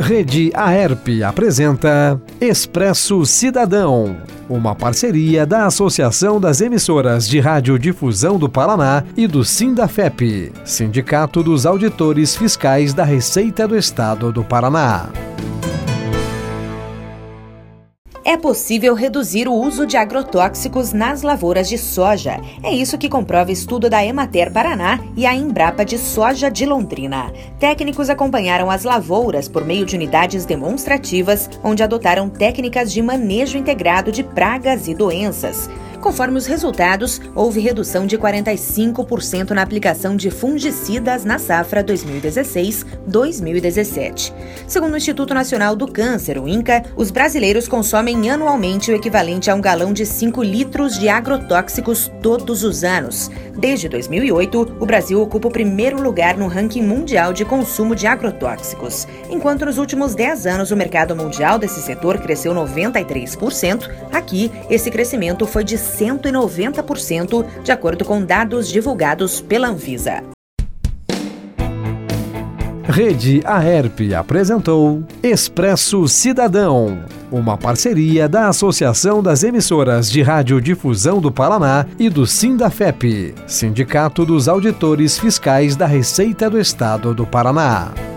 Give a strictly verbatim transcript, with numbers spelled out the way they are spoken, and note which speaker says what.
Speaker 1: Rede Aerp apresenta Expresso Cidadão, uma parceria da Associação das Emissoras de Radiodifusão do Paraná e do Sindafep, Sindicato dos Auditores Fiscais da Receita do Estado do Paraná.
Speaker 2: É possível reduzir o uso de agrotóxicos nas lavouras de soja. É isso que comprova estudo da Emater Paraná e a Embrapa de Soja de Londrina. Técnicos acompanharam as lavouras por meio de unidades demonstrativas, onde adotaram técnicas de manejo integrado de pragas e doenças. Conforme os resultados, houve redução de quarenta e cinco por cento na aplicação de fungicidas na safra dois mil e dezesseis dois mil e dezessete. Segundo o Instituto Nacional do Câncer, o INCA, os brasileiros consomem anualmente o equivalente a um galão de cinco litros de agrotóxicos todos os anos. Desde dois mil e oito, o Brasil ocupa o primeiro lugar no ranking mundial de consumo de agrotóxicos. Enquanto nos últimos dez anos o mercado mundial desse setor cresceu noventa e três por cento, aqui esse crescimento foi de cento e noventa por cento, de acordo com dados divulgados pela Anvisa.
Speaker 1: Rede Aerp apresentou Expresso Cidadão, uma parceria da Associação das Emissoras de Radiodifusão do Paraná e do Sindafep, Sindicato dos Auditores Fiscais da Receita do Estado do Paraná.